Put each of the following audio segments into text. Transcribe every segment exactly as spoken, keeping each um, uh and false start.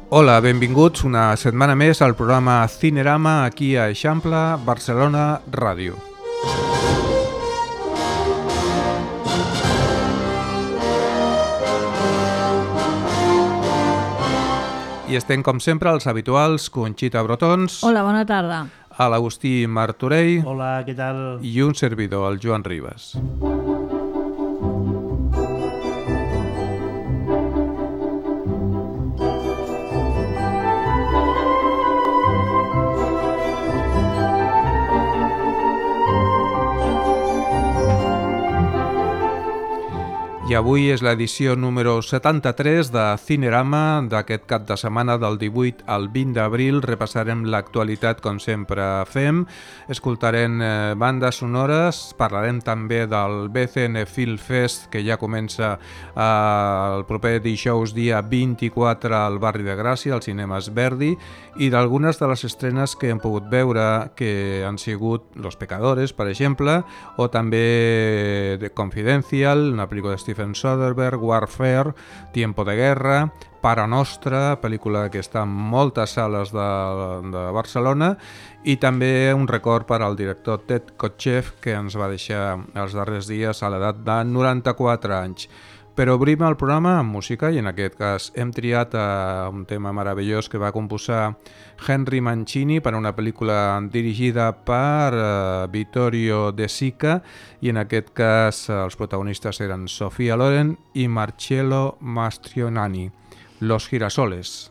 Hola, benvinguts una setmana més al programa Cinerama aquí a Eixample, Barcelona Ràdio. I estem, com sempre, els habituals, Conxita Brotons. Hola, bona tarda. A l'Agustí Martorell. Hola, què tal? I un servidor, el Joan Ribas. I avui és l'edició número setanta-tres de Cinerama d'aquest cap de setmana del divuit al vint d'abril. Repassarem l'actualitat com sempre fem, escoltarem eh, bandes sonores, parlarem també del B C N Film Fest que ja comença eh, el proper dijous dia vint-i-quatre al barri de Gràcia, als cinemes Verdi, i d'algunes de les estrenes que hem pogut veure que han sigut Los Pecadores, per exemple, o també The Confidential, una pel·lícula de Steven Soderbergh, Warfare, Tiempo de Guerra, Para Nostra, pel·lícula que està en moltes sales de, de Barcelona, i també un record per al director Ted Kotcheff, que ens va deixar els darrers dies a l'edat de noranta-quatre anys. Però obrim el programa amb música i en aquest cas hem triat uh, un tema meravellós que va composar Henry Mancini per a una pel·lícula dirigida per uh, Vittorio De Sica, i en aquest cas uh, els protagonistes eren Sofia Loren i Marcello Mastroianni. Los Girasoles.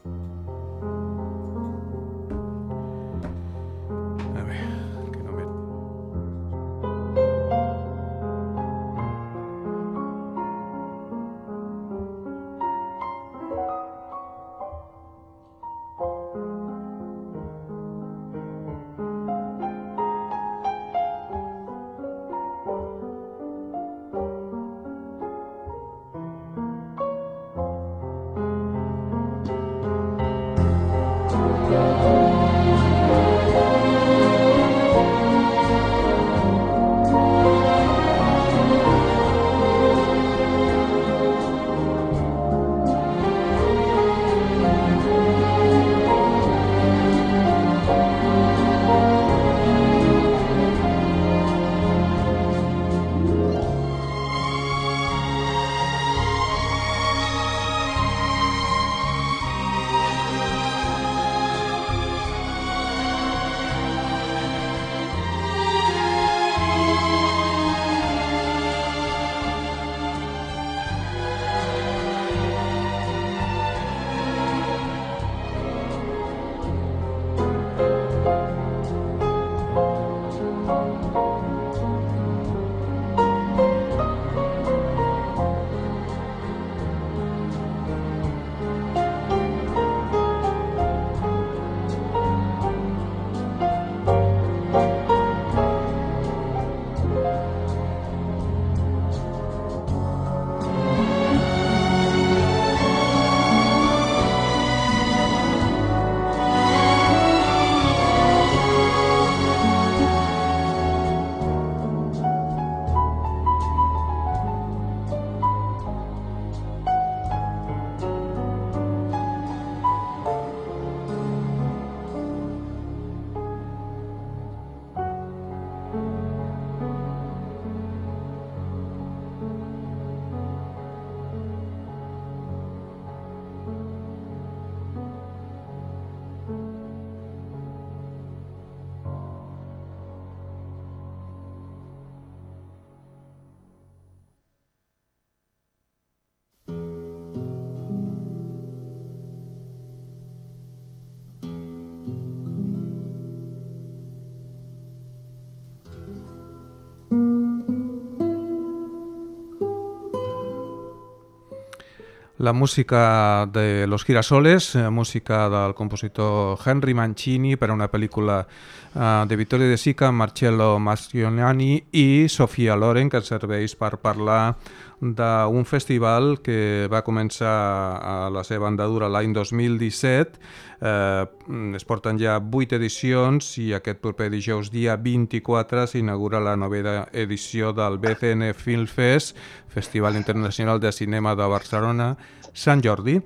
La música de Los Girasoles, música del compositor Henry Mancini per a una pel·lícula uh, de Vittorio De Sica, Marcello Mastroianni i Sofia Loren, que serveix per parlar d'un festival que va començar a la seva andadura l'any dos mil disset. Eh, es porten ja vuit edicions i aquest proper dijous dia vint-i-quatre s'inaugura la novena edició del B C N Film Fest, Festival Internacional de Cinema de Barcelona, Sant Jordi.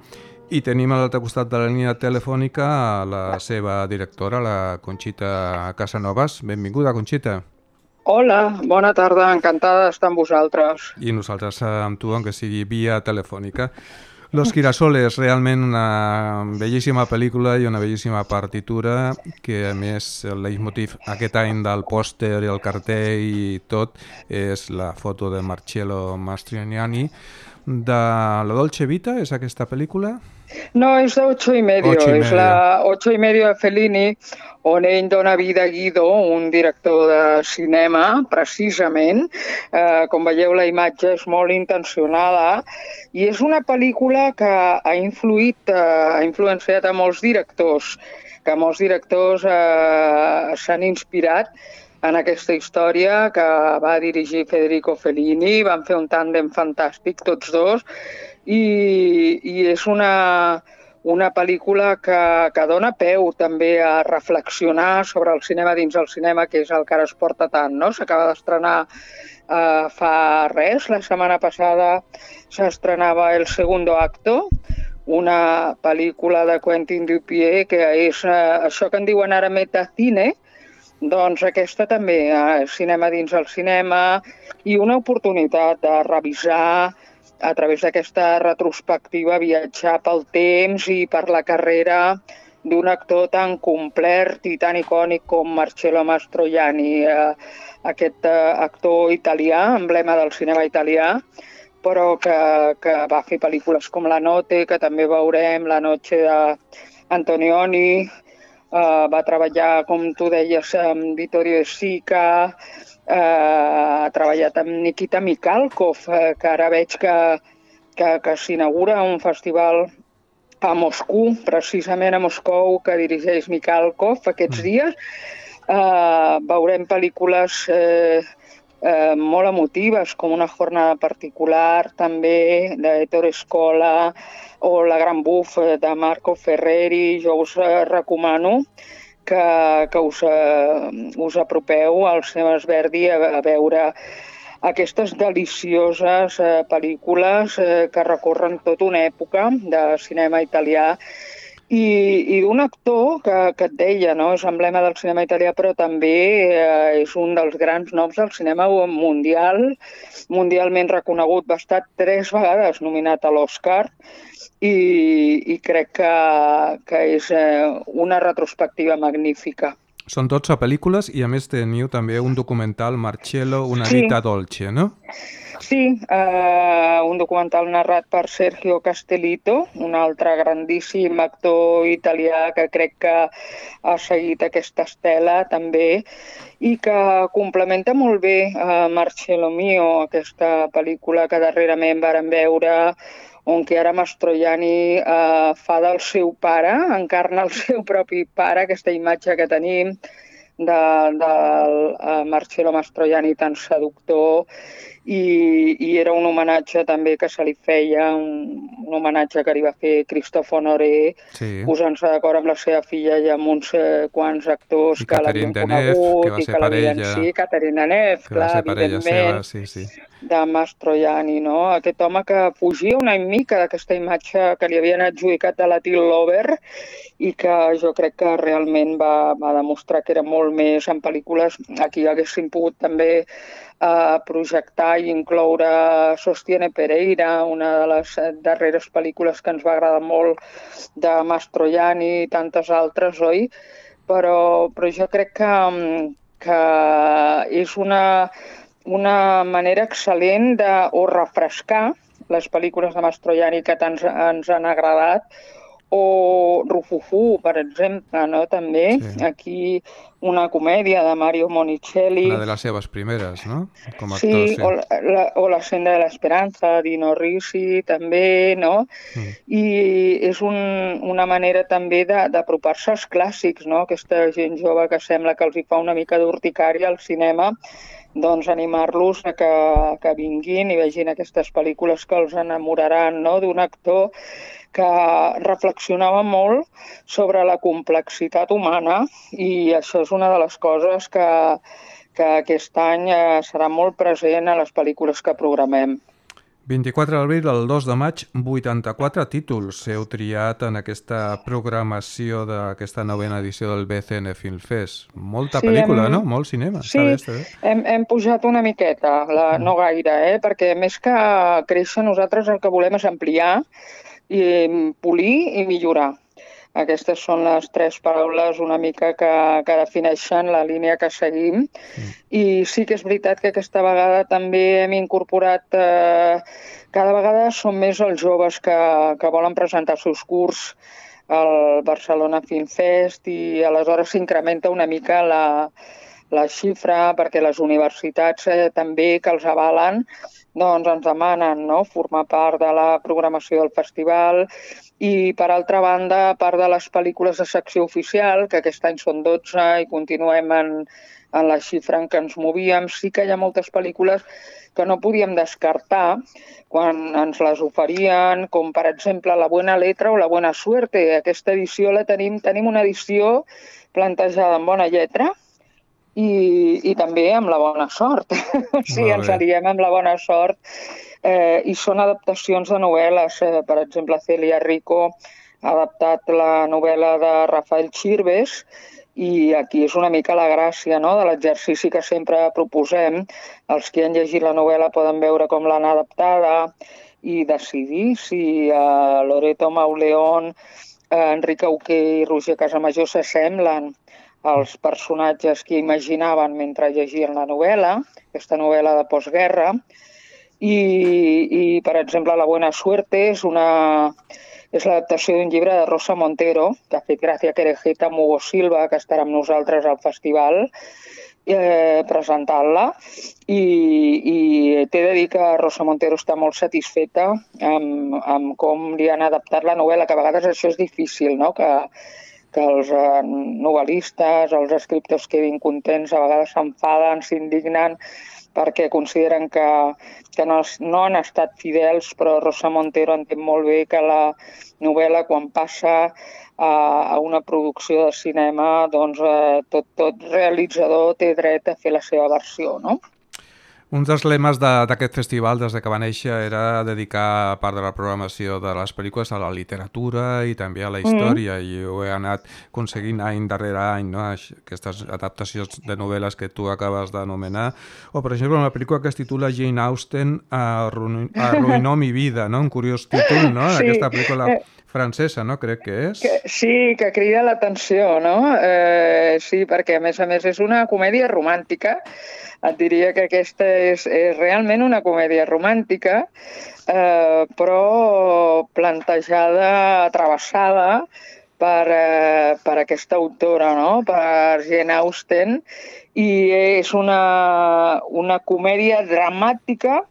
I tenim a l'altre costat de la línia telefònica la seva directora, la Conxita Casanovas. Benvinguda, Conxita. Hola, bona tarda, encantada d'estar amb vosaltres. I nosaltres amb tu, aunque sigui via telefònica. Los Girasoles, realment una bellíssima pel·lícula i una bellíssima partitura, que a més el leitmotiv aquest any del pòster i el cartell i tot és la foto de Marcello Mastroianni. De la Dolce Vita, és aquesta pel·lícula? No, és de Ocho y Medio, Ocho y és medio. la Ocho y Medio de Fellini, on ell dona vida a Guido, un director de cinema, precisament. Eh, com veieu, la imatge és molt intencionada i és una pel·lícula que ha influït, eh, ha influenciat a molts directors, que molts directors eh, s'han inspirat en aquesta història que va dirigir Federico Fellini. Van fer un tàndem fantàstic, tots dos, i, i és una, una pel·lícula que, que dona peu també a reflexionar sobre el cinema dins el cinema, que és el que ara es porta tant, no? S'acaba d'estrenar eh, fa res, la setmana passada s'estrenava El segundo acto, una pel·lícula de Quentin Dupieux, que és eh, això que en diuen ara metacine. Doncs aquesta també, eh, cinema dins el cinema, i una oportunitat de revisar a través d'aquesta retrospectiva, viatjar pel temps i per la carrera d'un actor tan complet i tan icònic com Marcello Mastroianni, eh, aquest eh, actor italià, emblema del cinema italià, però que, que va fer pel·lícules com La Notte, que també veurem, La Noche d'Antonioni. Uh, va treballar, com tu deies, amb Vittorio De Sica, uh, ha treballat amb Nikita Mikhalkov, uh, que ara veig que, que, que s'inaugura un festival a Moscou, precisament a Moscou, que dirigeix Mikhalkov aquests dies. Uh, veurem pel·lícules uh, uh, molt emotives, com Una jornada particular, també, d'Ettore Scola, o La gran buf de Marco Ferreri. Jo us recomano que, que us, us apropeu al Cinemes Verdi a, a veure aquestes delicioses eh, pel·lícules eh, que recorren tota una època de cinema italià i, i d'un actor que, que et deia, no? És emblema del cinema italià, però també eh, és un dels grans noms del cinema mundial, mundialment reconegut. Va estar tres vegades nominat a l'Oscar, I, i crec que, que és una retrospectiva magnífica. Són dotze pel·lícules i a més teniu també un documental, Marcello, una sí. vita dolce, no? Sí, eh, un documental narrat per Sergio Castellitto, un altre grandíssim actor italià que crec que ha seguit aquesta estela també i que complementa molt bé eh, Marcello Mio, aquesta pel·lícula que darrerament vàrem veure, on Chiara Mastroianni eh, fa del seu pare, encarna el seu propi pare, aquesta imatge que tenim de, del uh, Marcello Mastroianni tan seductor, i, i era un homenatge també que se li feia, un, un homenatge que li va fer Christophe Honoré, sí. Posant-se d'acord amb la seva filla i amb uns eh, quants actors I que l'havien conegut que va ser i que l'havien... Sí, Catherine Deneuve, clar, evidentment. Seva, sí, sí. De Mastroianni, no? Aquest home que fugia una mica d'aquesta imatge que li havien adjudicat de Latin Lover i que jo crec que realment va, va demostrar que era molt més en pel·lícules. Aquí haguéssim pogut també eh, projectar i incloure Sostiene Pereira, una de les darreres pel·lícules que ens va agradar molt de Mastroianni i tantes altres, oi? Però, però jo crec que, que és una... una manera excel·lent de o refrescar les pel·lícules de Mastroianni que tant ens han agradat, o Rufufu, per exemple, no? També sí. Aquí una comèdia de Mario Monicelli. Una de les seves primeres, no? Com a sí, actor, sí. O la, o la Senda de l'Esperanza, Dino Risi, també, no? Mm. I és un, una manera també d'apropar-se als clàssics, no? Aquesta gent jove que sembla que els hi fa una mica d'urticària al cinema, doncs animar-los a que, que vinguin i vegin aquestes pel·lícules que els enamoraran, no? D'un actor que reflexionava molt sobre la complexitat humana i això és una de les coses que, que aquest any serà molt present a les pel·lícules que programem. vint-i-quatre d'abril al dos de maig, vuitanta-quatre títols heu triat en aquesta programació d'aquesta novena edició del B C N Film Fest. Molta Sí, pel·lícula, hem, no? Molt cinema. sí, Està bé, està bé. hem, hem pujat una miqueta, la, no gaire, eh? Perquè més que créixer, nosaltres el que volem és ampliar, i polir i millorar. Aquestes són les tres paraules una mica que, que defineixen la línia que seguim. Mm. I sí que és veritat que aquesta vegada també hem incorporat... Eh, cada vegada són més els joves que, que volen presentar els seus curts al Barcelona Film Fest i aleshores s'incrementa una mica la, la xifra perquè les universitats eh, també que els avalen doncs ens demanen, no?, formar part de la programació del festival i, per altra banda, a part de les pel·lícules de secció oficial, que aquest any són dotze i continuem en, en la xifra en què ens movíem, sí que hi ha moltes pel·lícules que no podíem descartar quan ens les oferien, com per exemple La Buena Letra o La Buena Suerte. Aquesta edició la tenim, tenim una edició plantejada amb bona lletra, I, i també amb la bona sort. O sigui, ens aliem amb la bona sort. Eh, I són adaptacions de novel·les. Eh, per exemple, Celia Rico ha adaptat la novel·la de Rafael Chirves i aquí és una mica la gràcia, no?, de l'exercici que sempre proposem. Els que han llegit la novel·la poden veure com l'han adaptada i decidir si eh, Loreto Mauleón, eh, Enric Auqué i Roger Casamajor s'assemblen als personatges que imaginaven mentre llegien la novel·la, aquesta novel·la de postguerra. I, i per exemple, La Buena Suerte és una és l'adaptació d'un llibre de Rosa Montero, que ha fet Gràcia Querejeta amb Hugo Silva, que estarà amb nosaltres al festival, eh, presentant-la. I, I t'he de dir que Rosa Montero està molt satisfeta amb, amb com li han adaptat la novel·la, que a vegades això és difícil, no?, que que els eh, novel·listes, els escriptors quedin contents, a vegades s'enfaden, s'indignen, perquè consideren que, que no, no han estat fidels, però Rosa Montero entén molt bé que la novel·la, quan passa a, a una producció de cinema, doncs eh, tot, tot realitzador té dret a fer la seva versió, no? Un dels lemes d'aquest festival, des que va néixer, era dedicar part de la programació de les pel·lícules a la literatura i també a la història, mm. i ho he anat aconseguint any darrere any, no?, aquestes adaptacions de novel·les que tu acabes d'anomenar. O, per exemple, una pel·lícula que es titula Jane Austen arruinó mi vida, no?, un curiós títol, no?, sí. Aquesta pel·lícula francesa, no?, crec que és. Que, sí, que crida l'atenció, no? Eh, sí, perquè a més a més és una comèdia romàntica. Et diria que aquesta és, és realment una comèdia romàntica, eh, però plantejada, travessada per, eh, per aquesta autora, no?, per Jane Austen, i és una, una comèdia dramàtica,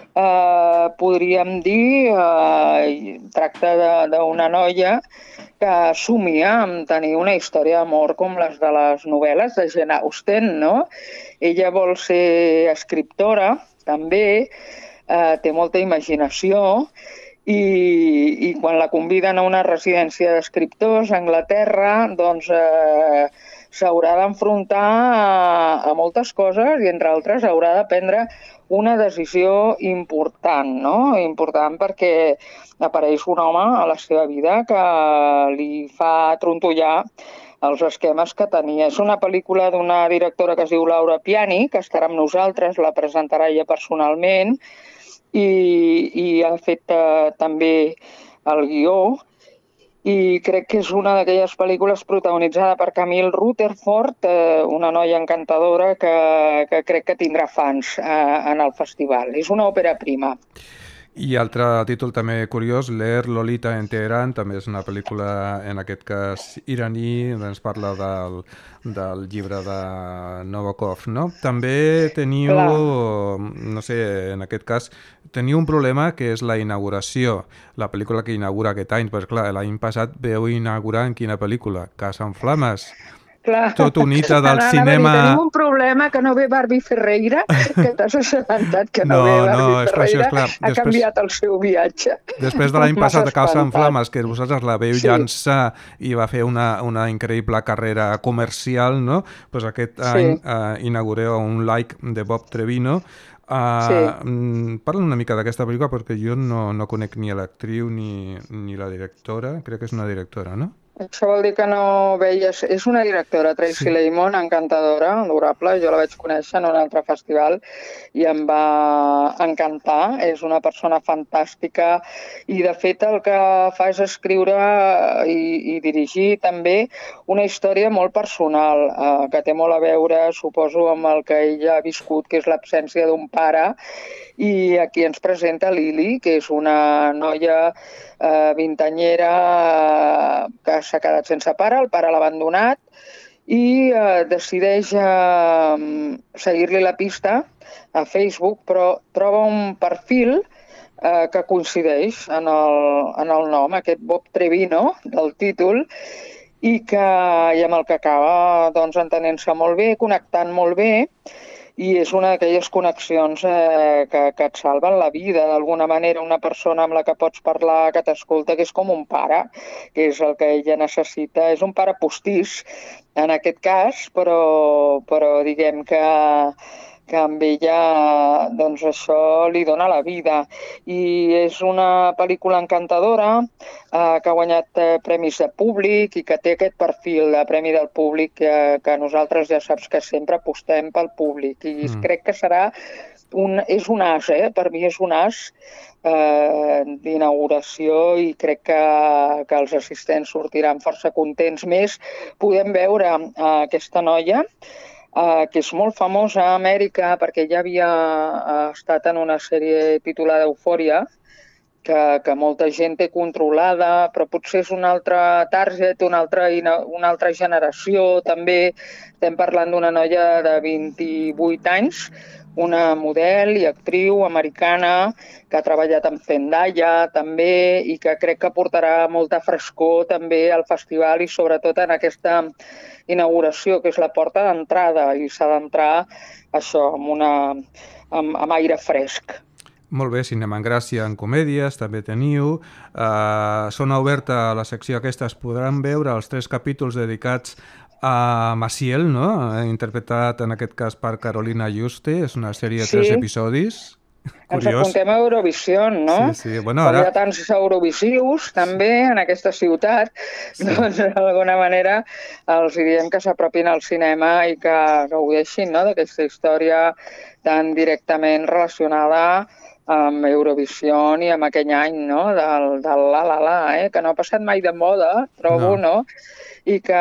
eh, podríem dir, eh, tracta d'una noia que somia amb tenir una història d'amor com les de les novel·les de Jane Austen, no? Ella vol ser escriptora, també, eh, té molta imaginació, i, i quan la conviden a una residència d'escriptors a Anglaterra, doncs eh, s'haurà d'enfrontar a, a moltes coses i, entre altres, haurà de prendre una decisió important, no? Important perquè apareix un home a la seva vida que li fa trontollar els esquemes que tenia. És una pel·lícula d'una directora que es diu Laura Piani, que estarà amb nosaltres, la presentarà ella personalment, i, i ha fet eh, també el guió, i crec que és una d'aquelles pel·lícules protagonitzada per Camille Rutherford, eh, una noia encantadora que, que crec que tindrà fans eh, en el festival. És una òpera prima. I altre títol també curiós, Leer Lolita en Teheran, també és una pel·lícula, en aquest cas iraní, ens parla del, del llibre de Nabokov, no? També teniu, clar, no sé, en aquest cas, teniu un problema que és la inauguració, la pel·lícula que inaugura aquest any, però clar, l'any passat veu inaugurar en quina pel·lícula? Casa en Flames. Clar. Tot unita del Anava cinema... Dir, tenim un problema que no ve Barbie Ferreira, que t'has assabentat que no, no ve Barbie no, Ferreira, clar. ha Després, canviat el seu viatge. Després de l'any passat de Casa en Flames, que vosaltres la veu sí. llançar i va fer una, una increïble carrera comercial, no? Pues aquest sí. any eh, inaugureu un like de Bob Trevino, Uh, Sí. Parla una mica d'aquesta pel·lícula perquè jo no, no conec ni l'actriu ni, ni la directora. Crec que és una directora, no? Això vol dir que no veies... És una directora, Tracy Sí. Lehman, encantadora, adorable. Jo la vaig conèixer en un altre festival i em va encantar. És una persona fantàstica i, de fet, el que fa és escriure i, i dirigir també una història molt personal, eh, que té molt a veure, suposo, amb el que ella ha viscut, que és l'absència d'un pare. I aquí ens presenta Lily, que és una noia eh, vintanyera eh, que s'ha quedat sense pare, el pare l'ha abandonat i eh, decideix eh, seguir-li la pista a Facebook, però troba un perfil eh, que coincideix en el, en el nom, aquest Bob Trevino del títol, i, que, i amb el que acaba doncs, entenent-se molt bé, connectant molt bé, i és una d'aquelles connexions eh, que, que et salven la vida, d'alguna manera, una persona amb la que pots parlar, que t'escolta, que és com un pare, que és el que ella necessita. És un pare postís, en aquest cas, però, però diguem que, que amb ella doncs això li dona la vida. I és una pel·lícula encantadora, eh, que ha guanyat eh, premis de públic i que té aquest perfil de premi del públic que, que nosaltres ja saps que sempre apostem pel públic. I mm. crec que serà un, és un as, eh? Per mi és un as eh, d'inauguració i crec que, que els assistents sortiran força contents. Més, podem veure eh, aquesta noia, Uh, que és molt famosa a Amèrica perquè ja havia uh, estat en una sèrie titulada Eufòria, que, que molta gent té controlada, però potser és un altre target, una altra, una altra generació. També estem parlant d'una noia de vint-i-vuit anys, una model i actriu americana que ha treballat amb Zendaya també i que crec que portarà molta frescor també al festival i sobretot en aquesta inauguració, que és la porta d'entrada, i s'ha d'entrar això amb, una, amb, amb aire fresc. Molt bé, Cinema en Gràcia en comèdies, també teniu. Uh, Zona Oberta, la secció aquesta, es podran veure els tres capítols dedicats a Maciel, no? Interpretat en aquest cas per Carolina Juste. És una sèrie de sí. tres episodis. Ens apuntem a Eurovisió, no? Sí, sí. Bueno, ara... Hi ha tants eurovisius, també, en aquesta ciutat. Sí. Doncs, d'alguna manera, els diem que s'apropin al cinema i que gaudeixin, no?, d'aquesta història tan directament relacionada amb Eurovisió i amb aquell any, no?, del, del La La La, eh?, que no ha passat mai de moda, trobo, no? no? I que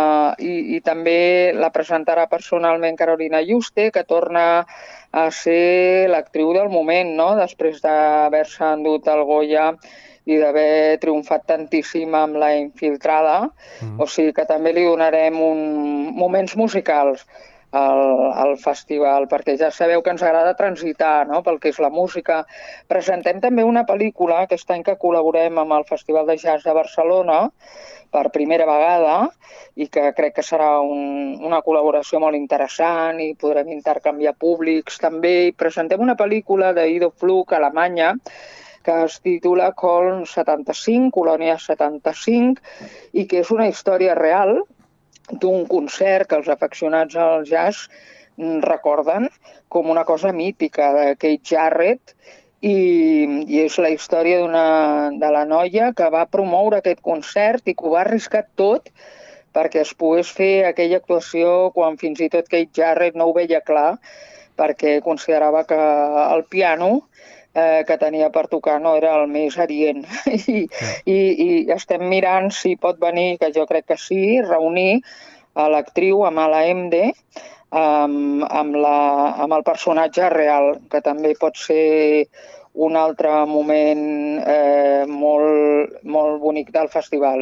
i, i també la presentarà personalment Carolina Juste, que torna a ser l'actriu del moment, no?, després d'haver-se endut el Goya i d'haver triomfat tantíssim amb La Infiltrada. Mm. O sigui que també li donarem un... moments musicals al, al festival, perquè ja sabeu que ens agrada transitar, no?, pel que és la música. Presentem també una pel·lícula aquest any que col·laborem amb el Festival de Jazz de Barcelona per primera vegada i que crec que serà un, una col·laboració molt interessant i podrem intercanviar públics també. I presentem una pel·lícula d'Ido Fluch, Alemanya, que es titula Köln setanta-cinc, Colònia setanta-cinc, i que és una història real d'un concert que els afeccionats al jazz recorden com una cosa mítica de Keith Jarrett, i, i és la història d'una, de la noia que va promoure aquest concert i que ho va arriscar tot perquè es pogués fer aquella actuació quan fins i tot Keith Jarrett no ho veia clar, perquè considerava que el piano eh, que tenia per tocar no era el més adient. I, i, i estem mirant si pot venir, que jo crec que sí, reunir a l'actriu Amala Emde amb, amb, la, amb el personatge real, que també pot ser un altre moment eh, molt, molt bonic del festival.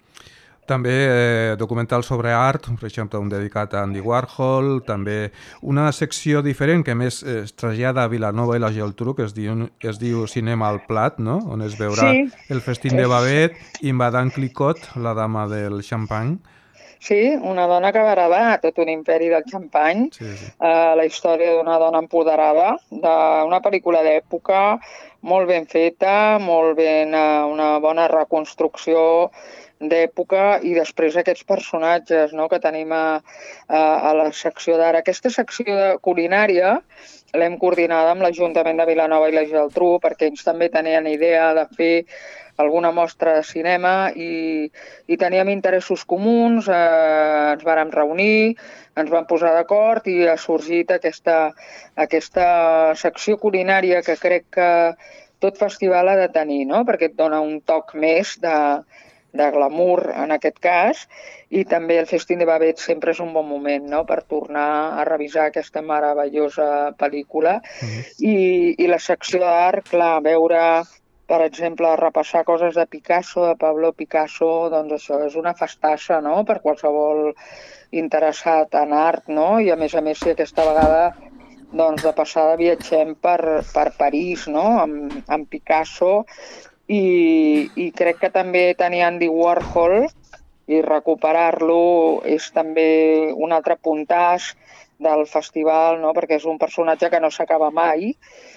També eh, documental sobre art, per exemple, un dedicat a Andy Warhol, també una secció diferent que més es trasllada a Vilanova i la Geltrú, que es diu, es diu Cinema al Plat, no?, on es veurà sí. El festín de Babet i Madame Clicquot, la dama del xampany. Sí, una dona que va heredar tot un imperi del xampany, sí, sí. Eh, la història d'una dona empoderada, d'una pel·lícula d'època molt ben feta, molt ben, una bona reconstrucció d'època i després aquests personatges, no?, que tenim a, a, a la secció d'ara. Aquesta secció culinària l'hem coordinada amb l'Ajuntament de Vilanova i la Geltrú perquè ells també tenien idea de fer alguna mostra de cinema i, i teníem interessos comuns, eh, ens vàrem reunir, ens vam posar d'acord i ha sorgit aquesta, aquesta secció culinària que crec que tot festival ha de tenir, no?, perquè et dona un toc més de, de glamour en aquest cas i també el Festín de Babet sempre és un bon moment, no?, per tornar a revisar aquesta meravellosa pel·lícula. Mm-hmm. I, i la secció d'art, clar, veure, per exemple, repassar coses de Picasso, de Pablo Picasso, doncs això és una festassa, no?, per qualsevol interessat en art, no?, i a més a més si aquesta vegada doncs de passada viatgem per, per París, no?, amb, amb Picasso i, i crec que també tenir Andy Warhol i recuperar-lo és també un altre puntàs del festival, no?, perquè és un personatge que no s'acaba mai.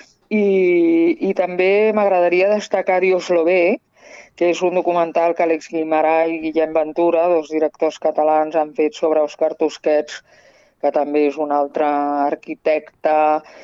I, i també m'agradaria destacar Dios lo ve, que és un documental que Àlex Guimarà i Guillem Ventura, dos directors catalans, han fet sobre Òscar Tusquets, que també és un altre arquitecte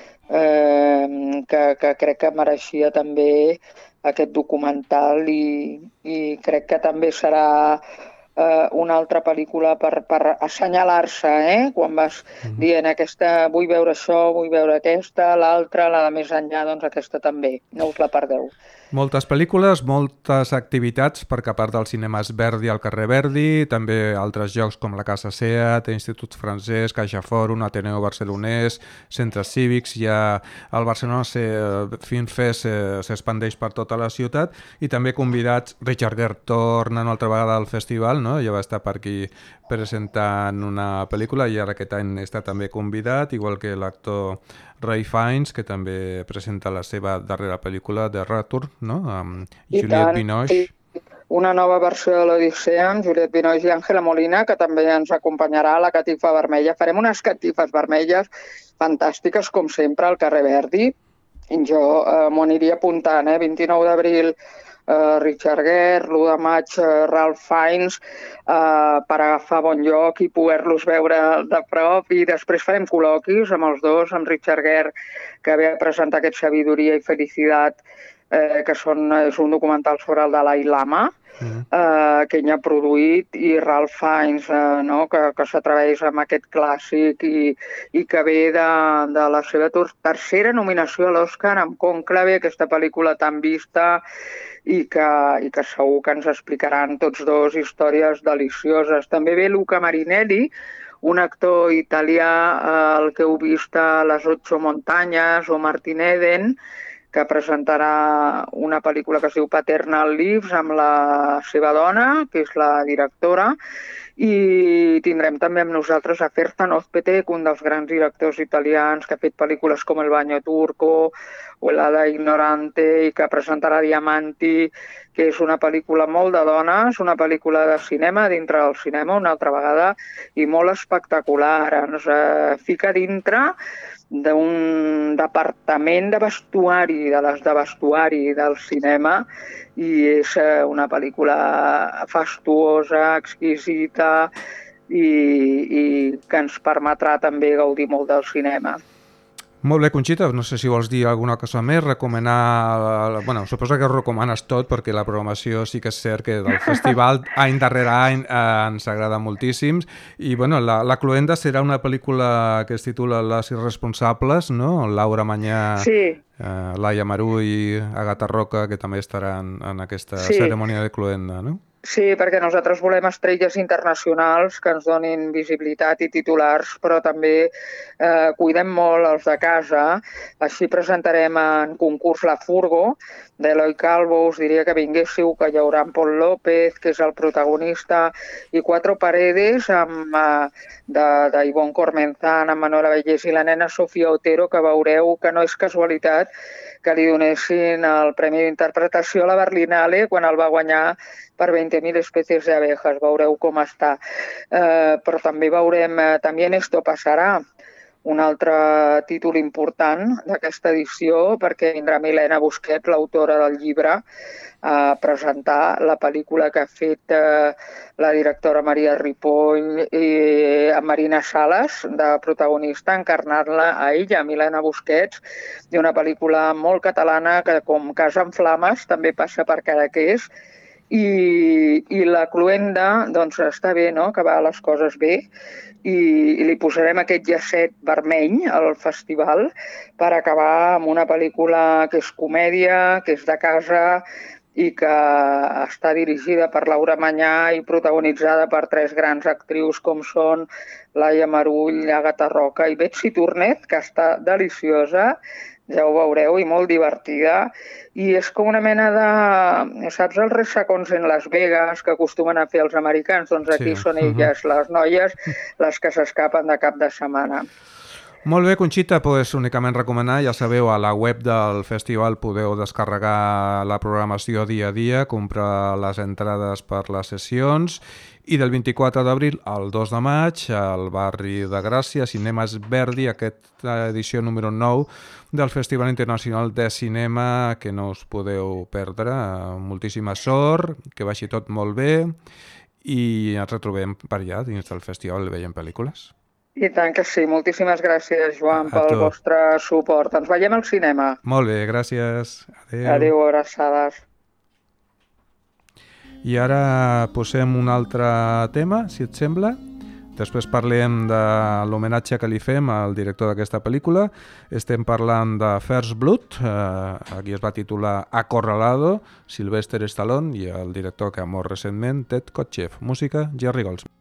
eh, que, que crec que mereixia també aquest documental i, i crec que també serà eh, una altra pel·lícula per, per assenyalar-se, eh? Quan vas mm-hmm. dient aquesta, vull veure això, vull veure aquesta, l'altra, la de més enllà, doncs aquesta també, no us la perdeu. Moltes pel·lícules, moltes activitats, perquè a part del cinema Verdi al carrer Verdi, també altres llocs com la Casa Seat, Institut Francès, Caixa Fòrum, Ateneu Barcelonès, centres cívics, ja el Barcelona Film Fest s'expandeix per tota la ciutat i també convidats, Richard Gere torna una altra vegada al festival, no? Ja va estar per aquí presentant una pel·lícula i ara aquest any està també convidat, igual que l'actor Ray Fiennes, que també presenta la seva darrera pel·lícula de Return, no?, amb Juliette Binoche. I una nova versió de l'Odissea amb Juliette Binoche i Àngela Molina, que també ens acompanyarà a la catifa vermella. Farem unes catifes vermelles fantàstiques, com sempre, al carrer Verdi. I jo eh, m'ho aniria apuntant, eh? vint-i-nou d'abril Uh, Richard Gere, l'u de maig uh, Ralph Fiennes, uh, per agafar bon lloc i poder-los veure de prop i després farem col·loquis amb els dos, amb Richard Gere, que ve a presentar aquest Sabidoria i Felicitat, eh, que són, és un documental sobre el Dalai Lama, mm. eh, que ell ha produït, i Ralph Fiennes, eh, no? que, que s'atreveix amb aquest clàssic i, i que ve de, de la seva tercera nominació a l'Oscar amb Conclave, aquesta pel·lícula tan vista i que, i que segur que ens explicaran tots dos històries delicioses. També ve Luca Marinelli, un actor italià, eh, el que heu vist a Les Ocho Montañas o Martin Eden, que presentarà una pel·lícula que es diu Paternal Leaves amb la seva dona, que és la directora, i tindrem també amb nosaltres a Ferzan Ozpetek, un dels grans directors italians que ha fet pel·lícules com El baño turco o El hada ignorante i que presentarà Diamanti, que és una pel·lícula molt de dones, una pel·lícula de cinema dintre del cinema una altra vegada i molt espectacular. Ens eh, fica dintre d'un departament de vestuari, de les de vestuari del cinema, i és una pel·lícula fastuosa, exquisita i, i que ens permetrà també gaudir molt del cinema. Molt bé, Conxita, no sé si vols dir alguna cosa més, recomanar... Bueno, suposo que ho recomanes tot, perquè la programació sí que és cert que del festival any darrere any eh, ens agrada moltíssims. I, bueno, la, la Cluenda serà una pel·lícula que es titula Les Irresponsables, no? Laura Mañá, sí. eh, Laia Marú i Agatha Roca, que també estaran en aquesta sí. cerimònia de Cluenda, no? Sí, perquè nosaltres volem estrelles internacionals que ens donin visibilitat i titulars, però també eh, cuidem molt els de casa. Així presentarem en concurs La Furgo, d'Eloi Calvo. Us diria que vinguéssiu, que hi haurà en Pol López, que és el protagonista, i Cuatro Paredes amb, eh, de, de Ivonne Cormenzán, amb Manuela Vallès i la nena Sofia Otero, que veureu que no és casualitat que li donessin el Premi d'Interpretació a la Berlinale quan el va guanyar per veinte mil especies de abejas. Veureu com està. Eh, però també veurem, eh, també Esto passarà, un altre títol important d'aquesta edició, perquè vindrà Milena Busquets, l'autora del llibre, a presentar la pel·lícula que ha fet eh, la directora Maria Ripoll i a Marina Sales, de protagonista, encarnar-la a ella, Milena Busquets, i una pel·lícula molt catalana que, com Casa en Flames, també passa per Cadaqués, i, i la cluenda, doncs està bé, no?, que va les coses bé, i, i li posarem aquest llacet vermell al festival per acabar amb una pel·lícula que és comèdia, que és de casa i que està dirigida per Laura Manyà i protagonitzada per tres grans actrius com són Laia Marull, Àgata Roca i Betsy Tornet, que està deliciosa, ja ho veureu, i molt divertida. I és com una mena de... Saps els ressacons en Las Vegas que acostumen a fer els americans? Doncs aquí sí. Són elles, uh-huh. les noies, les que s'escapen de cap de setmana. Molt bé, Conxita, doncs únicament recomanar, ja sabeu, a la web del festival podeu descarregar la programació dia a dia, comprar les entrades per les sessions, i del vint-i-quatre d'abril al dos de maig al barri de Gràcia, Cinemes Verdi, aquesta edició número nou del Festival Internacional de Cinema, que no us podeu perdre. Moltíssima sort, que vagi tot molt bé i ens retrobem per allà dins del festival veient pel·lícules. I tant que sí. Moltíssimes gràcies, Joan, pel vostre suport. Ens veiem al cinema. Molt bé, gràcies. Adéu. Adéu, abraçades. I ara posem un altre tema, si et sembla. Després parlem de l'homenatge que li fem al director d'aquesta pel·lícula. Estem parlant de First Blood, eh, aquí es va titular Acorralado, Sylvester Stallone, i el director que ha mort recentment, Ted Kotcheff. Música, Jerry Goldsmith.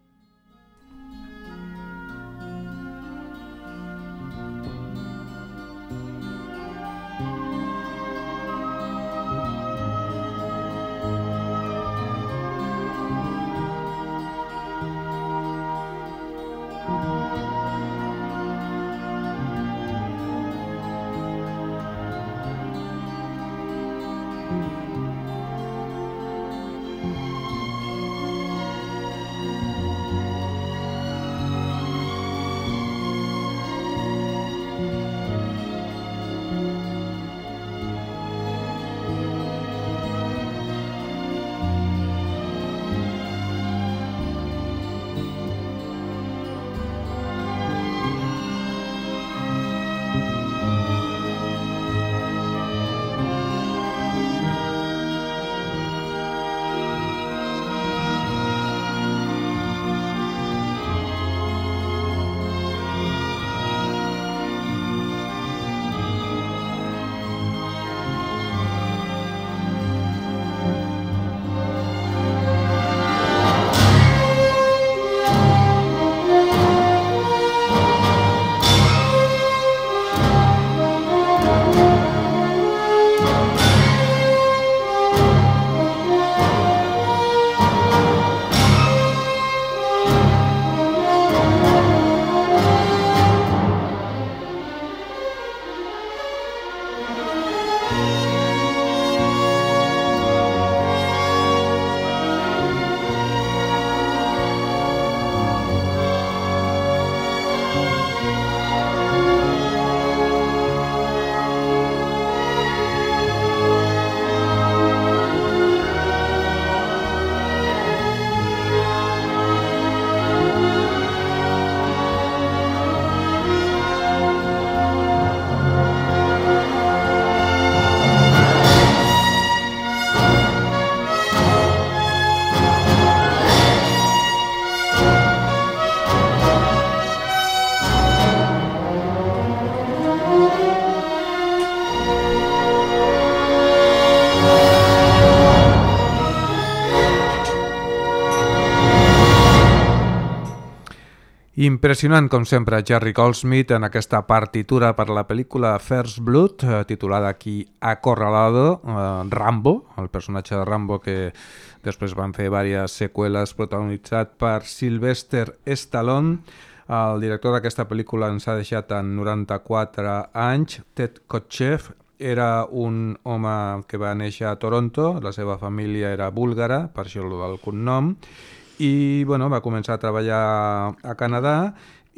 Impressionant, com sempre, Jerry Goldsmith en aquesta partitura per la pel·lícula First Blood, eh, titulada aquí Acorralado, eh, Rambo, el personatge de Rambo que després van fer diverses seqüeles protagonitzat per Sylvester Stallone. El director d'aquesta pel·lícula ens ha deixat en noranta-quatre anys. Ted Kotcheff era un home que va néixer a Toronto, la seva família era búlgara, per això el del cognom, i bueno, va començar a treballar a Canadà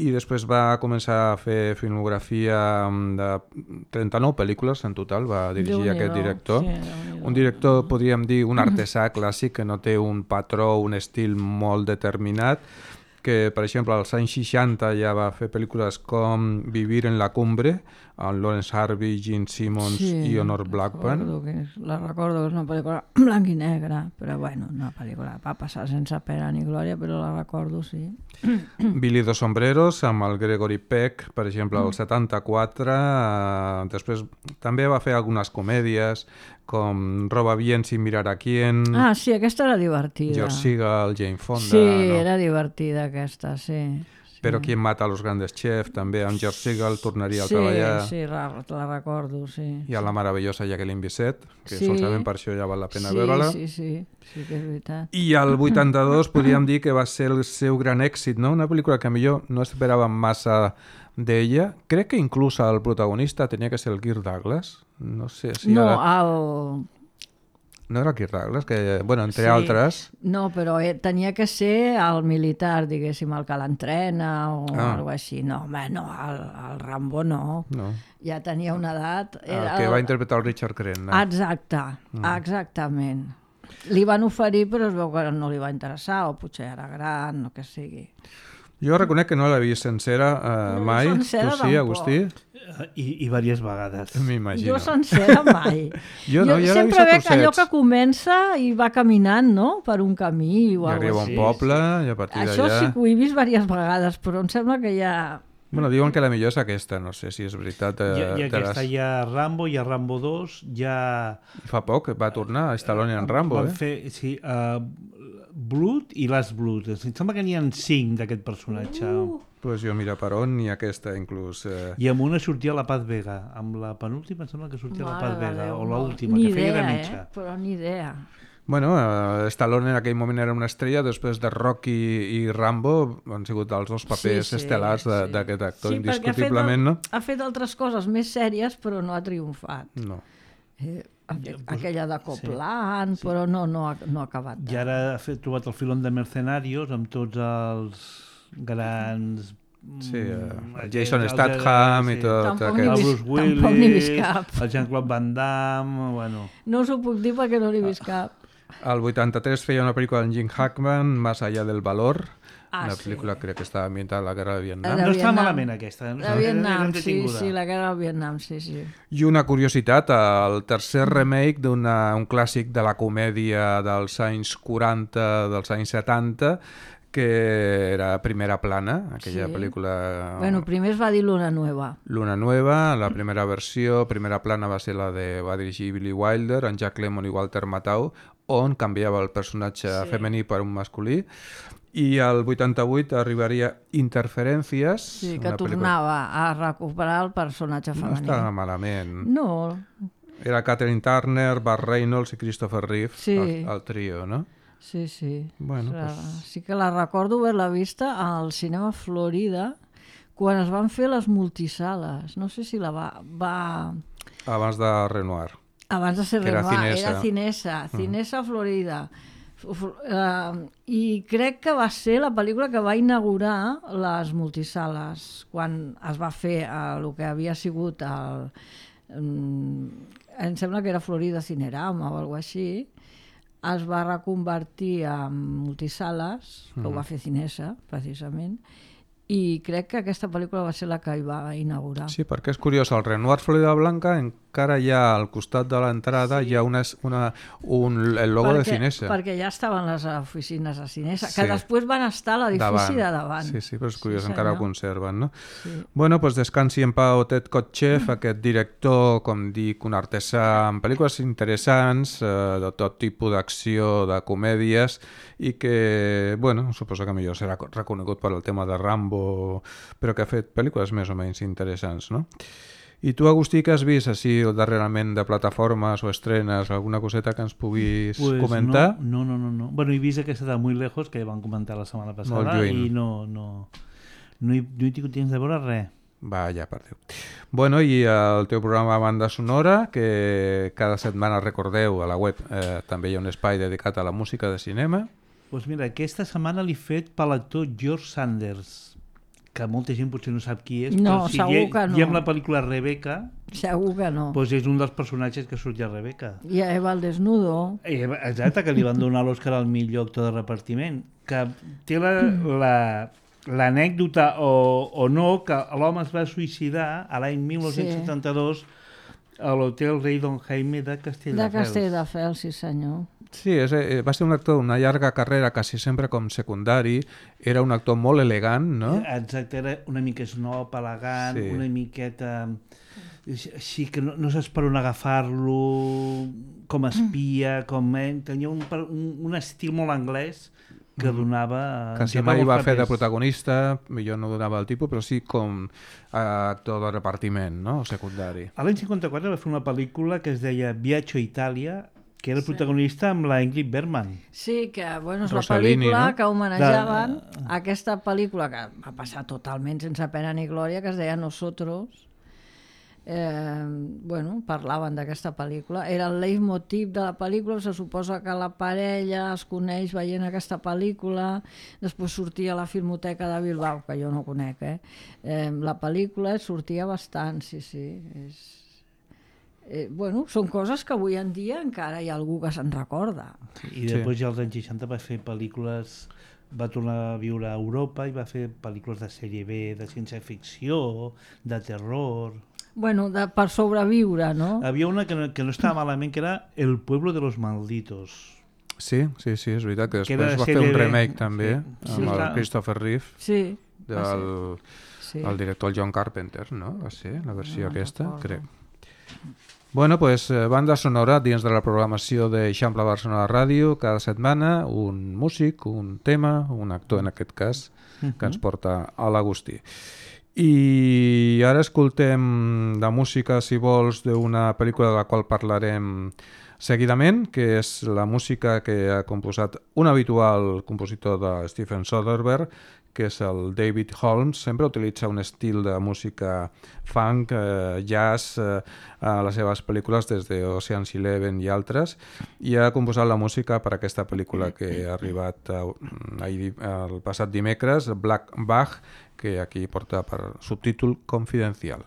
i després va començar a fer filmografia de trenta-nou pel·lícules en total, va dirigir aquest director. Sí, un director, podríem dir, un artesà clàssic que no té un patró, un estil molt determinat, que, per exemple, als anys seixanta ja va fer pel·lícules com Vivir en la cumbre, amb Lawrence Harvey, Gene Simmons sí, i Honor Blackburn. Que és, la recordo que és una pel·lícula blanc i negre, però bueno, una pel·lícula va passar sense pena ni glòria, però la recordo, sí. Billy dos sombreros, amb el Gregory Peck, per exemple, el setanta-quatre. Eh, després també va fer algunes comèdies, com Roba bien sin mirar a quién. Ah, sí, aquesta era divertida. George Segal, Jane Fonda. Sí, no? Era divertida aquesta, sí. sí. Però Qui mata a los grandes chefs, també amb George Segal tornaria sí, a treballar. Sí, la, la recordo, sí. I a sí. La meravellosa Jacqueline Bisset, que sí. solament per això ja val la pena sí, veure-la. Sí, sí, sí, que és veritat. I al vuitanta-dos podríem dir que va ser el seu gran èxit, no? Una pel·lícula que millor no esperàvem massa d'ella. Crec que inclús el protagonista tenia que ser el Kirk Douglas. No sé si no, ara... el... No era Kirk Douglas, que, bueno, entre sí. altres... No, però eh, tenia que ser el militar, diguéssim, el que l'entrena o ah. alguna així. No, home, no, el, el Rambo no. no. Ja tenia una edat... Era el que el... va interpretar el Richard Crenna. Exacte, mm. exactament. Li van oferir, però es veu que no li va interessar, o potser era gran, o que sigui. Jo reconec que no l'he vist sencera uh, no, mai. Sencera, tu sí, Agustí? Uh, I, I diverses vegades. M'imagino. Jo sencera mai. jo no, jo, jo sempre veig allò que comença i va caminant, no?, per un camí o alguna cosa. I arriba a un poble i a partir d'allà... Això sí que ho he vist diverses vegades, però em sembla que ja... Bueno, diuen que la millor és aquesta, no sé si és veritat. Eh, I, i aquesta les... hi ha Rambo, hi ha Rambo dos, ja... Fa poc va tornar a Stallone en Rambo, van eh? Fer, sí, uh, Blood i Last Blood. Em sembla que n'hi ha cinc d'aquest personatge. Uh. Pues jo mira per on, ni aquesta inclús. Eh... I amb una sortia la Paz Vega. Amb la penúltima em sembla que sortia Mare la Paz Vega, Déu, o l'última, que idea, feia de mitja. Eh? Però ni idea. Bueno, uh, Stallone en aquell moment era una estrella, després de Rocky i Rambo han sigut els dos papers sí, sí, estel·lars d'aquest sí. actor, sí, indiscutiblement, no? no? Ha fet altres coses més sèries, però no ha triomfat. No. Eh, aquella de Copland, sí, sí. però no, no, ha, no ha acabat. I ara ha fet, trobat el filón de Mercenarios amb tots els grans... Sí, uh, Jason Statham i tot. Tampoc aquest. el Bruce Willis, el Jean-Claude Van Damme... Bueno. No us ho puc dir perquè no n'he vist cap. Al vuitanta-tres feia una pel·lícula amb Jim Hackman, Más allá del valor, ah, una pel·lícula sí. crec que estava ambientada a la guerra de Vietnam. No està malament aquesta. La Vietnam, sí, sí, la guerra del Vietnam, sí, sí. I una curiositat, el tercer remake d'un clàssic de la comèdia dels anys quaranta, dels anys setanta, que era Primera plana, aquella sí. pel·lícula... Bueno, primer es va dir Luna Nueva. Luna Nueva, la primera versió, Primera plana va ser la de... va dirigir Billy Wilder, en Jack Lemmon i Walter Matthau, on canviava el personatge sí. femení per un masculí. I al vuitanta-vuit arribaria Interferències. Sí, que tornava pel·lícula... a recuperar el personatge femení. No estava malament. No. Era Catherine Turner, Burt Reynolds i Christopher Reeve, sí. el, el trio, no? Sí, sí. Bueno, o sea, pues... Sí que la recordo haver-la vista al cinema Florida quan es van fer les multisales. No sé si la va... va... Abans de Renoir. Abans de ser Renoir, era Cinesa. Era Cinesa, Cinesa mm. Florida. Uh, I crec que va ser la pel·lícula que va inaugurar les multisales, quan es va fer el que havia sigut el... Um, em sembla que era Florida Cinerama o alguna així, es va reconvertir en multisales, que mm. ho va fer Cinesa, precisament, i crec que aquesta pel·lícula va ser la que hi va inaugurar. Sí, perquè és curiós, el Renoir Florida Blanca encara hi ha al costat de l'entrada, sí. hi ha una, una, un, el logo perquè, de Cinesa. Perquè ja estaven les oficines de Cinesa, sí. que després van estar a l'edifici de davant. Sí, sí, però és curiós, sí, encara ho conserven, no? Sí. Bueno, doncs descansi en pau Ted Kotcheff, mm. aquest director, com dic, un artesà amb pel·lícules interessants, eh, de tot tipus d'acció, de comèdies, i que, bueno, suposo que millor serà reconegut per el tema de Rambo, però que ha fet pel·lícules més o menys interessants, no? I tu, Agustí, que has vist així darrerament de plataformes o estrenes, alguna coseta que ens puguis pues comentar? No, no, no, no. Bueno, he vist aquesta de Muy Lejos, que ja vam comentar la setmana passada, i no, no, no, he, no he tingut temps de veure res. Vaja, per Déu. Bueno, i el teu programa Banda Sonora, que cada setmana, recordeu, a la web eh, també hi ha un espai dedicat a la música de cinema. Doncs pues mira, aquesta setmana l'he fet per l'actor George Sanders, que molta gent potser no sap qui és, no, però si segur hi, que no. hi ha la pel·lícula Rebecca, segur que no. Doncs és un dels personatges que surt a Rebecca. I a Eva el Desnudo. Eva, exacte, que li van donar l'Òscar al millor actor de repartiment. Que té la, la, l'anècdota o, o no que l'home es va suïcidar a l'any mil nou-cents setanta-dos sí. a l'Hotel Rei Don Jaime de Castelldefels. De Castelldefels, sí senyor. Sí, és, va ser un actor d'una llarga carrera, quasi sempre com secundari. Era un actor molt elegant, no? Exacte, era una mica snob, elegant, sí. una miqueta... Així que no, no saps per on agafar-lo, com espia, com... Eh? Tenia un, un, un estil molt anglès que donava... Quasi mai va fer de protagonista, millor no donava el tipus, però sí com actor de repartiment, no? Secundari. A l'any cinquanta-quatre va fer una pel·lícula que es deia Viatge a Itàlia, que era el protagonista amb la Ingrid Bergman. Sí, que bueno, és Rossellini, la pel·lícula no? que homenajaven de... aquesta pel·lícula que va passar totalment sense pena ni glòria, que es deia Nosotros. Eh, bueno, parlaven d'aquesta pel·lícula. Era el leitmotiv de la pel·lícula, se suposa que la parella es coneix veient aquesta pel·lícula, després sortia a la Filmoteca de Bilbao, que jo no conec, eh? Eh, la pel·lícula sortia bastant, sí, sí, és... Eh, bueno, són coses que avui en dia encara hi ha algú que se'n recorda. Sí, i després sí. ja als anys seixanta va fer pel·lícules, va tornar a viure a Europa i va fer pel·lícules de sèrie B, de ciència-ficció, de terror... Bueno, de, per sobreviure, no? Havia una que no, que no estava malament, que era El pueblo de los malditos. Sí, sí, sí, és veritat, que que després va fer un remake també, sí. amb sí, el Christopher Reeve, sí, del sí. el director John Carpenter, no? Va ser la versió no, aquesta, no crec. Bueno, pues banda sonora dins de la programació de Eixample Barcelona Ràdio, cada setmana un músic, un tema, un actor en aquest cas, uh-huh. que ens porta a l'Agustí. I ara escoltem la música, si vols, d'una pel·lícula de la qual parlarem seguidament, que és la música que ha composat un habitual compositor de Steven Soderbergh, que és el David Holmes. Sempre utilitza un estil de música funk, eh, jazz, eh, a les seves pel·lícules, des de Ocean's Eleven i altres, i ha composat la música per aquesta pel·lícula que ha arribat a, a, el passat dimecres, Black Bag, que aquí porta per subtítol Confidencial.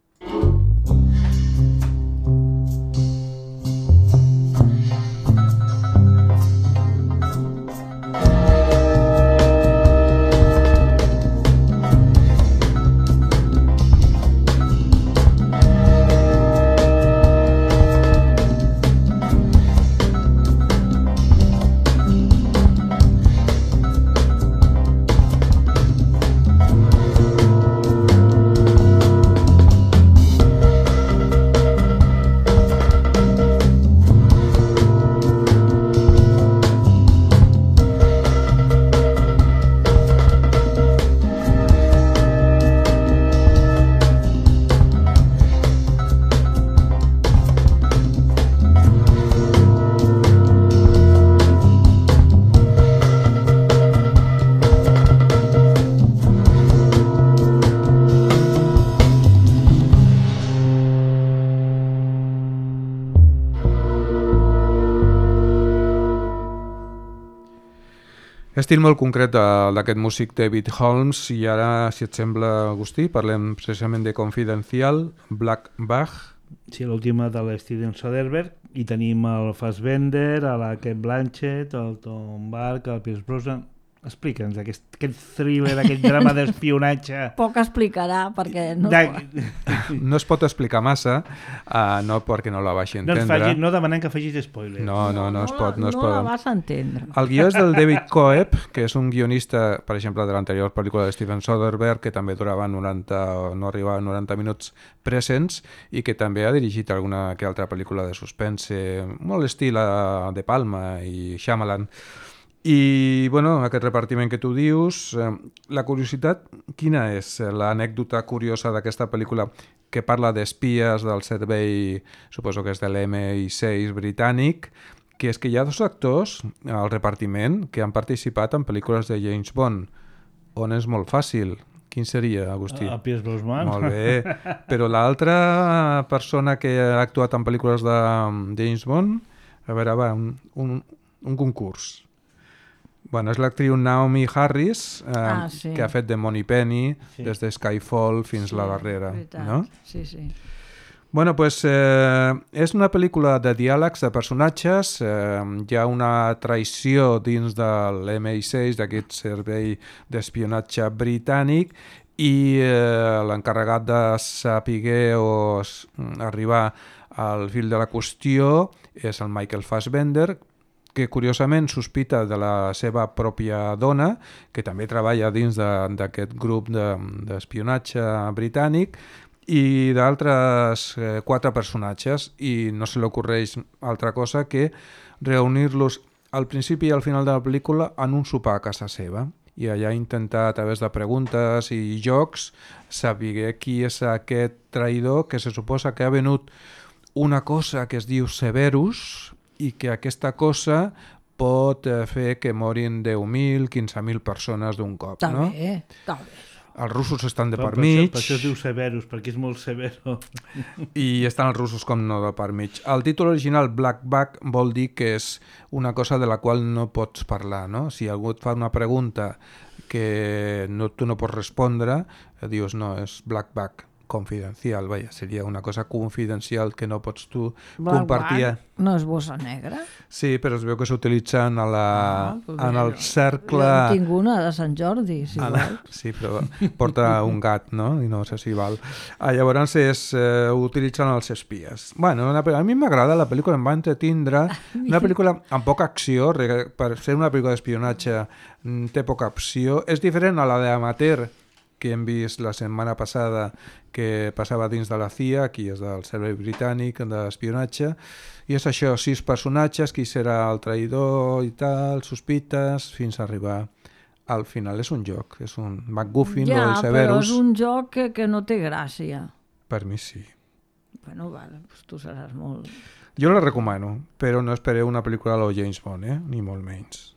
Estil molt concret d'aquest músic David Holmes, i ara, si et sembla, Agustí, parlem precisament de Confidencial, Black Bag. Sí, l'última de l'Steven Soderbergh, i tenim el Fassbender, la Cate Blanchett, el Tom Burke, el Pierce Brosnan. Explica'ns aquest, aquest thriller, aquest drama d'espionatge. Poc explicarà, perquè no... De... No es pot explicar massa, uh, no perquè no la vagi entendre. No, faci, no demanem que facis spoilers. No, no, no, no es pot. No, no, es no pot. la vas entendre. El guió és del David Coeb, que és un guionista, per exemple, de l'anterior pel·lícula de Steven Soderbergh, que també durava noranta, no arribava a noranta minuts presents, i que també ha dirigit alguna que altra pel·lícula de suspense, molt estil a De Palma i Shyamalan. I, bueno, aquest repartiment que tu dius, eh, la curiositat, quina és l'anècdota curiosa d'aquesta pel·lícula que parla d'espies del servei, suposo que és de l'M I sis britànic, que és que hi ha dos actors al repartiment que han participat en pel·lícules de James Bond, on és molt fàcil. Quin seria, Agustí? El Pierce Brosnan. Molt bé. Però l'altra persona que ha actuat en pel·lícules de James Bond, a veure, va, un, un, un concurs. Bueno, és l'actriu Naomi Harris, eh, Ah, sí. que ha fet de Moneypenny Sí. des de Skyfall fins Sí, la darrera. veritat. No? Sí, sí. Bueno, pues eh, és una pel·lícula de diàlegs, de personatges, eh, hi ha una traïció dins de l'M I sis, d'aquest servei d'espionatge britànic, i eh, l'encarregat de saber o s- arribar al fil de la qüestió és el Michael Fassbender, que curiosament sospita de la seva pròpia dona, que també treballa dins de- d'aquest grup de- d'espionatge britànic, i d'altres eh, quatre personatges, i no se li ocorreix altra cosa que reunir-los al principi i al final de la pel·lícula en un sopar a casa seva, i allà intentar a través de preguntes i jocs saber qui és aquest traïdor que se suposa que ha venut una cosa que es diu Severus i que aquesta cosa pot eh, fer que morin deu mil, quinze mil persones d'un cop. Està No? bé, està bé. Els russos estan de Per, per per, mig això, per això es diu Severus, perquè és molt severo. i estan els russos com no de per mig. El títol original Black Bag vol dir que és una cosa de la qual no pots parlar, no? Si algú et fa una pregunta que no, tu no pots respondre, eh, dius no, és Black Bag, confidencial, vaja, seria una cosa confidencial que no pots tu Black compartir. Bag no és bossa negra? Sí, però es veu que s'utilitzen a la, Ah, pues en mira, el cercle... Jo en tinc una de Sant Jordi, si Ah, vol. no. Sí, però porta un gat, no? I no sé si val. Ah, llavors és, eh, ho utilitzen els espies. Bueno, una, a mi m'agrada, la pel·lícula em va entretindre. Una pel·lícula amb poca acció, re- per ser una pel·lícula d'espionatge mm, té poca acció. És diferent a la d'Amateur, que hem vist la setmana passada, que passava dins de la C I A, aquí és del Servei Britànic d'Espionatge, i és això, sis personatges, qui serà el traïdor i tal, sospites, fins a arribar al final. És un joc, és un MacGuffin, Ja, o el però Severus. és un joc que, que no té gràcia. Per mi sí. Bueno, vale, doncs tu seràs molt... Jo la recomano, però no espereu una pel·lícula a lo James Bond, eh? Ni molt menys.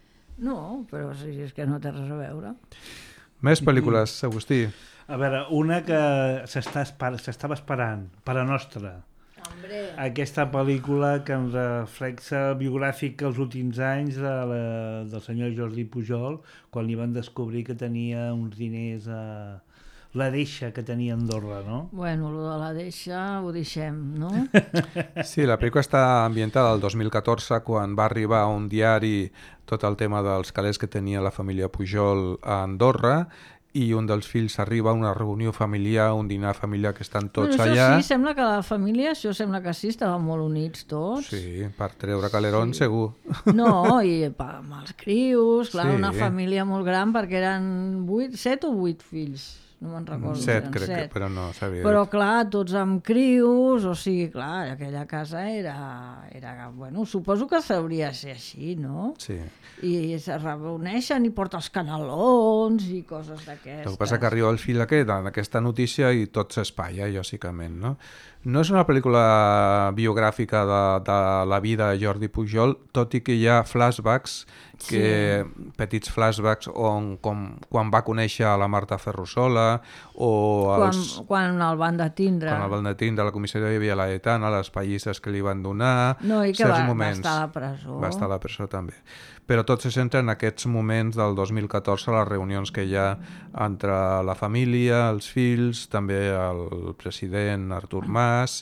No, però si és que no té res a veure. Més pel·lícules, Agustí. A veure, una que s'està esper s'estava esperant, per a nostra. Hombre. Aquesta pel·lícula que ens reflexa biogràfica els últims anys de la, del senyor Jordi Pujol, quan li van descobrir que tenia uns diners a la deixa que tenia a Andorra, no? Bueno, lo de la deixa ho deixem, no? Sí, la pel·lícula està ambientada al dos mil catorze, quan va arribar a un diari tot el tema dels calés que tenia la família Pujol a Andorra, i un dels fills arriba a una reunió familiar, un dinar familiar que estan tots bueno, això allà. sí, sembla que la família, això sembla que sí, estaven molt units tots. Sí, per treure calerón, Sí. segur. No, i pa, amb els crius, clar, Sí. una família molt gran, perquè eren vuit, set o vuit fills, no me'n recordo. si Set, eren crec que, set. però no sabia. Però clar, tots amb crius, o sigui, clar, aquella casa era... era bueno, suposo que s'hauria de ser així, no? Sí. I es reuneixen i porta els canelons i coses d'aquestes. El que passa que arriba el fill aquest, en aquesta notícia, i tot s'espatlla, lògicament, no? No és una pel·lícula biogràfica de, de la vida de Jordi Pujol, tot i que hi ha flashbacks, que, sí. petits flashbacks on, com, quan va conèixer a la Marta Ferrusola, o Quan, els, quan el van detindre. quan el van detindre a la comissaria de Via Laietana, les pallisses que li van donar... No, i que certs va, va moments. estar a la presó. Va estar a la presó també. Però tot se centra en aquests moments del dos mil catorze, les reunions que hi ha entre la família, els fills, també el president Artur Mas,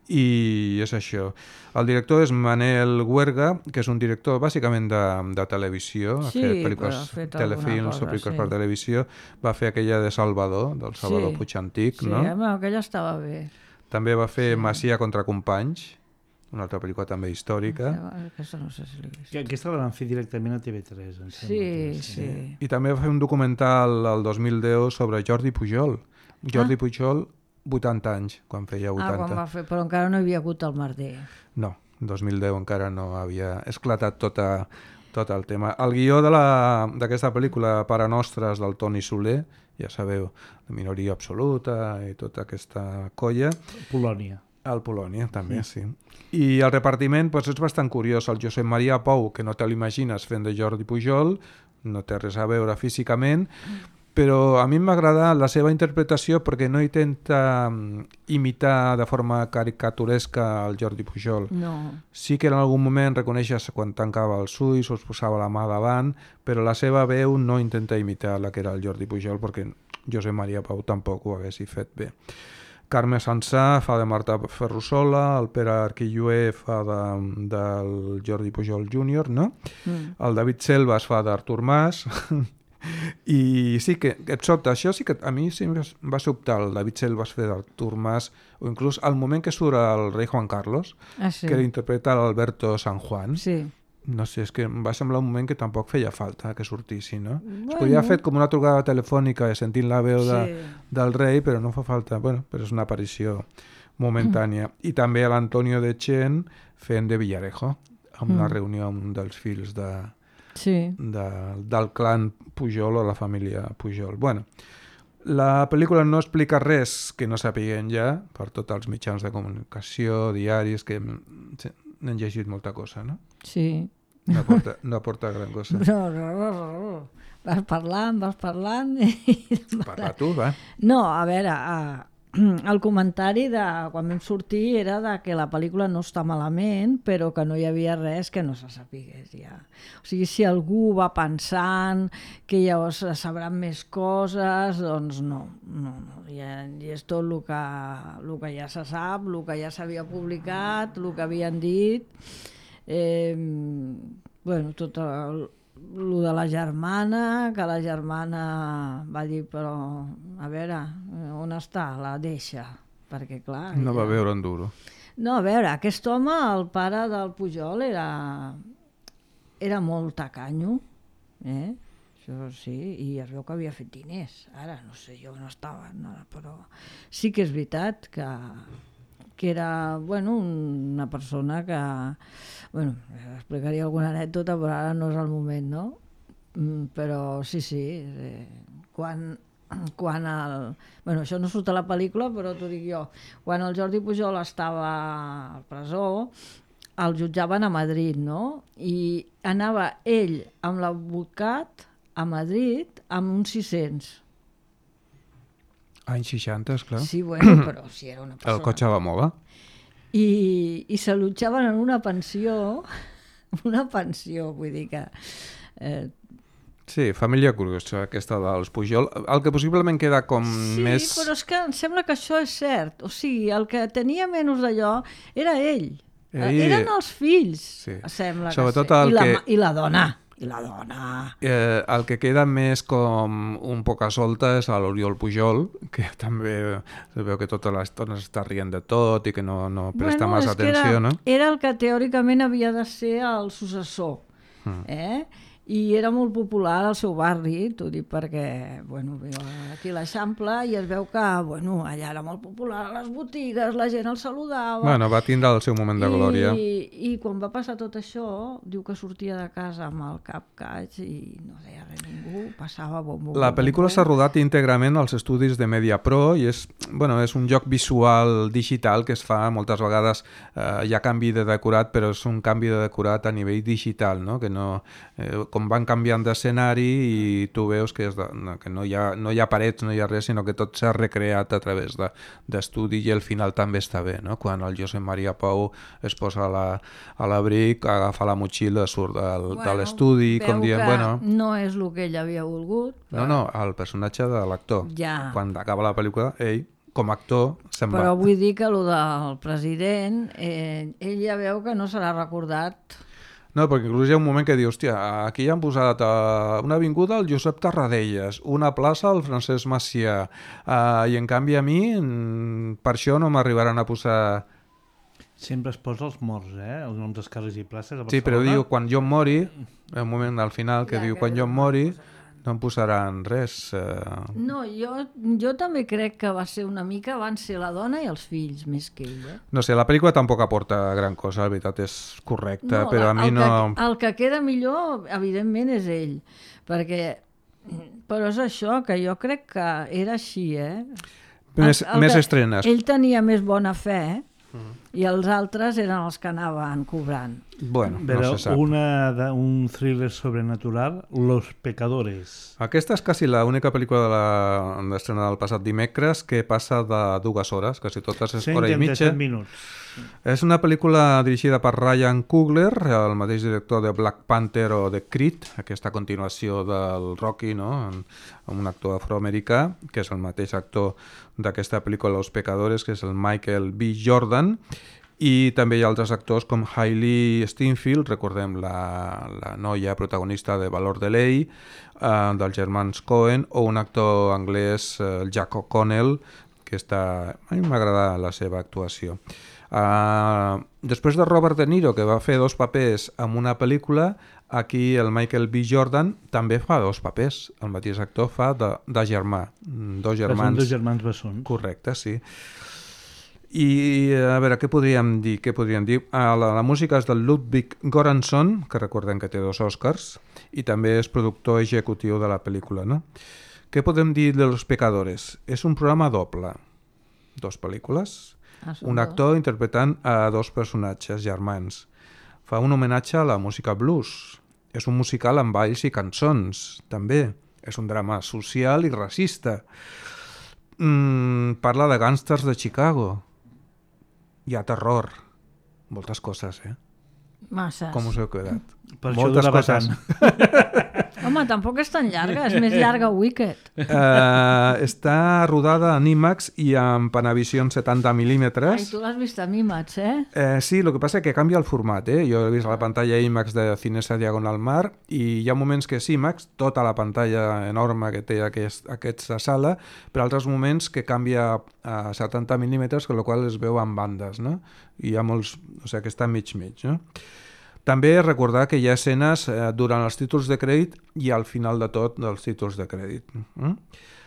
i és això. El director és Manel Huerga, que és un director bàsicament de, de televisió, Sí, ha fet però pel·lícules, ha fet alguna telefilms cosa, o pel·lícules sí. per televisió. Va fer aquella de Salvador, del Salvador Sí. Puig Antic, Sí, no? eh? Bueno, aquella estava bé. També va fer sí. Masia contra companys, una altra pel·lícula també històrica. Aquesta no sé si l'he vist. Que aquesta la van fer directament a T V tres, em sembla. Sí, sí. I també va fer un documental el dos mil deu sobre Jordi Pujol. Jordi ah. Pujol, vuitanta anys, quan feia vuitanta. Ah, quan va fer, però encara no hi havia hagut el merder. No, dos mil deu encara no havia esclatat tota, tot el tema. El guió d'aquesta pel·lícula Pare Nostres del Toni Soler, ja sabeu, de Minoria Absoluta i tota aquesta colla. Polònia. Al Polònia, també, sí. sí. I el repartiment doncs, és bastant curiós. El Josep Maria Pou, que no te l'imagines fent de Jordi Pujol, no té res a veure físicament, però a mi m'ha agradat la seva interpretació perquè no intenta imitar de forma caricaturesca el Jordi Pujol. No. Sí que en algun moment reconeixes quan tancava els ulls o es posava la mà davant, però la seva veu no intenta imitar la que era el Jordi Pujol perquè Josep Maria Pau tampoc ho hagués fet bé. Carme Sansà fa de Marta Ferrusola, el Pere Arquilloé fa de, del Jordi Pujol júnior, no? Mm. El David Selvas fa d'Artur Mas... I sí que et sobta, això sí que a mi sí em va sobtar el David Selvas fer d'Artur Mas, o inclús al moment que surt el rei Juan Carlos, ah, sí. que l'interpreta l'Alberto San Juan. Sí. No sé, és que em va semblar un moment que tampoc feia falta que sortissi, no? Bueno. Es podia haver fet com una trucada telefònica sentint la veu de, sí. del rei, però no fa falta, bueno, però és una aparició momentània. Mm. I també l'Antonio de Chen fent de Villarejo, amb mm. la reunió dels fills de... Sí. De, del clan Pujol o la família Pujol. Bueno, la pel·lícula no explica res que no sapiguem ja per tots els mitjans de comunicació, diaris, que n'hem llegit molta cosa, no? Sí. No aporta, no aporta gran cosa. No, no, no, no. Vas parlant, vas parlant... I... Parla tu, va. No, a veure... Uh... El comentari de quan vam sortir era de que la pel·lícula no està malament, però que no hi havia res que no se sapigués ja. O sigui, si algú va pensant que llavors sabran més coses, doncs no. no, no. I, I és tot el que, el que ja se sap, el que ja s'havia publicat, el que havien dit. Eh, bueno, tot el... Lo de la germana, que la germana va dir, però a veure, on està? La deixa, perquè clar... No ella... va veure en duro. No, a veure, aquest home, el pare del Pujol, era, era molt tacanyo, eh? Això sí, i es veu que havia fet diners. Ara, no sé, jo no estava, no, però sí que és veritat que... que era, bueno, una persona que, bueno, explicaria alguna anècdota, però ara no és el moment, no? Mm, però sí, sí, eh, quan, quan el... Bueno, això no surt a la pel·lícula, però t'ho dic jo. Quan el Jordi Pujol estava a presó, el jutjaven a Madrid, no? I anava ell amb l'advocat a Madrid amb uns sis-cents. Anys seixanta, esclar. Sí, bueno, però si era una persona... El cotxe va mola. I, i s'allotjaven en una pensió, una pensió, vull dir que... Eh... Sí, família curiosa, aquesta dels Pujol. El que possiblement queda com sí, més... Sí, però és que em sembla que això és cert. O sigui, el que tenia menys d'allò era ell. ell. Eren els fills, sí. Sembla Sobretot que sí. I la, que... I la dona. I la dona... Eh, el que queda més com un poca solta és a l'Oriol Pujol, que també es veu que tota l'estona està rient de tot i que no, no presta bueno, massa atenció, era, no? Era el que teòricament havia de ser el successor, mm. eh? I era molt popular al seu barri, t'ho dic perquè, bueno, viu aquí a l'Eixample i es veu que, bueno, allà era molt popular a les botigues, la gent el saludava... Bueno, va tindre el seu moment de glòria. I, i quan va passar tot això, diu que sortia de casa amb el cap caig i no deia res ningú, passava bom, bom, La pel·lícula s'ha rodat íntegrament als estudis de MediaPro i és, bueno, és un joc visual digital que es fa moltes vegades, eh, hi ha canvi de decorat, però és un canvi de decorat a nivell digital, no? Que no... Eh, com van canviant d'escenari i tu veus que, és de, no, que no, hi ha, no hi ha parets, no hi ha res, sinó que tot s'ha recreat a través d'estudi de, i el final també està bé, no? Quan el Josep Maria Pau es posa a la, a l'abric, agafa la motxilla, surt del, bueno, de l'estudi, com dient... Bueno, no és el que ell havia volgut. Però... No, no, el personatge de l'actor. Ja. Quan acaba la pel·lícula, ell, com a actor, se'n va. Però vull dir que el del president, eh, ell ja veu que no se l'ha recordat... No, perquè inclús hi ha un moment que diu, hòstia, aquí han posat uh, una avinguda al Josep Tarradellas, una plaça al Francesc Macià, uh, i en canvi a mi, per això no m'arribaran a posar... Sempre es posa els morts, eh? Els noms dels carrers i places a Barcelona. Sí, però diu, quan jo em mori, el moment al final que ja, diu, que quan jo em mori, no em posaran res. Uh... No, jo, jo també crec que va ser una mica, van ser la dona i els fills, més que ell. Eh? No sé, la pel·lícula tampoc aporta gran cosa, la veritat és correcta, no, però a mi el no... Que, el que queda millor, evidentment, és ell, perquè... Però és això, que jo crec que era així, eh? Més, el, el més que, estrenes. Ell tenia més bona fe, Mm. I els altres eren els que anaven cobrant. Bueno, Però no se sap. Una de, un thriller sobrenatural, Los Pecadores. Aquesta és quasi l'única pel·lícula de la l'estrena del passat dimecres que passa de dues hores, quasi totes és hora i mitja. minuts. És una pel·lícula dirigida per Ryan Coogler, el mateix director de Black Panther o de Creed, aquesta continuació del Rocky, no? Amb un actor afroamericà, que és el mateix actor d'aquesta pel·lícula Los Pecadores, que és el Michael B. Jordan, i també hi ha altres actors com Hailey Steinfeld, recordem la, la noia protagonista de Valor de Ley, eh, dels germans Coen, o un actor anglès, eh, el Jack O'Connell, que està... a mi m'agrada la seva actuació. Uh, després de Robert De Niro, que va fer dos papers en una pel·lícula, aquí el Michael B. Jordan també fa dos papers. El mateix actor fa de, de germà. Dos germans. Són dos germans bessons. Correcte, sí. I a veure, què podríem dir? Què podríem dir? Uh, la, la música és del Ludwig Göransson, que recordem que té dos Oscars, i també és productor executiu de la pel·lícula, no? Què podem dir de Los Pecadores? És un programa doble. Dos pel·lícules. Ah, Un actor interpretant a dos personatges germans. Fa un homenatge a la música blues. És un musical amb balls i cançons, també. És un drama social i racista. Mm, parla de gàngsters de Chicago. Hi ha terror. Moltes coses, eh? Masses. Com us heu quedat? Per això Moltes durava coses. tant. Home, tampoc és tan llarga, és més llarga Wicked. Uh, està rodada en IMAX i en Panavision setanta Ai, mil·límetres. tu l'has vist amb IMAX, eh? Eh, sí, el que passa és que canvia el format. Eh? Jo he vist la pantalla IMAX de Cinesa Diagonal Mar i hi ha moments que és IMAX, tota la pantalla enorme que té aquest, aquesta sala, però altres moments que canvia a setanta mil·límetres, amb la qual es veu en bandes, no? I hi ha molts... O sigui, que està mig-mig, no? També recordar que hi ha escenes eh, durant els títols de crèdit i al final de tot dels títols de crèdit. Mm?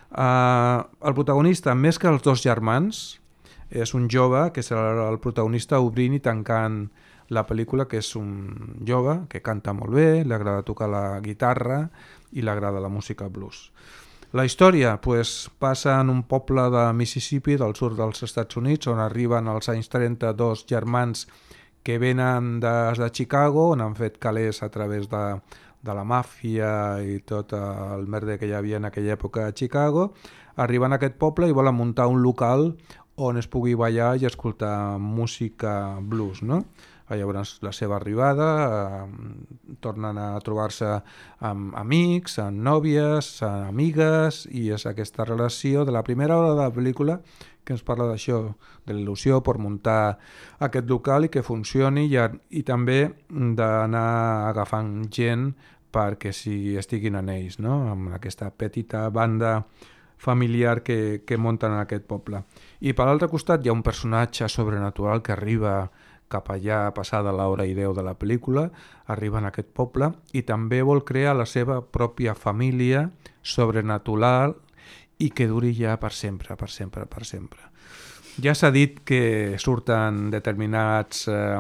Uh, el protagonista, més que els dos germans, és un jove que serà el protagonista obrint i tancant la pel·lícula, que és un jove que canta molt bé, li agrada tocar la guitarra i li agrada la música blues. La història pues, passa en un poble de Mississippi, del sud dels Estats Units, on arriben als anys trenta dos germans que venen des de Chicago, on han fet calés a través de, de la màfia i tot el merder que hi havia en aquella època a Chicago, arriben a aquest poble i volen muntar un local on es pugui ballar i escoltar música blues, no? Llavors, la seva arribada, eh, tornen a trobar-se amb amics, amb nòvies, amb amigues, i és aquesta relació de la primera hora de la pel·lícula que ens parla d'això, de l'il·lusió per muntar aquest local i que funcioni i, i també d'anar agafant gent perquè si estiguin en ells, no? Amb aquesta petita banda familiar que, que munten en aquest poble. I per l'altre costat hi ha un personatge sobrenatural que arriba cap allà passada l'hora i deu de la pel·lícula, arriba en aquest poble i també vol crear la seva pròpia família sobrenatural i que duri ja per sempre, per sempre, per sempre. Ja s'ha dit que surten determinats eh,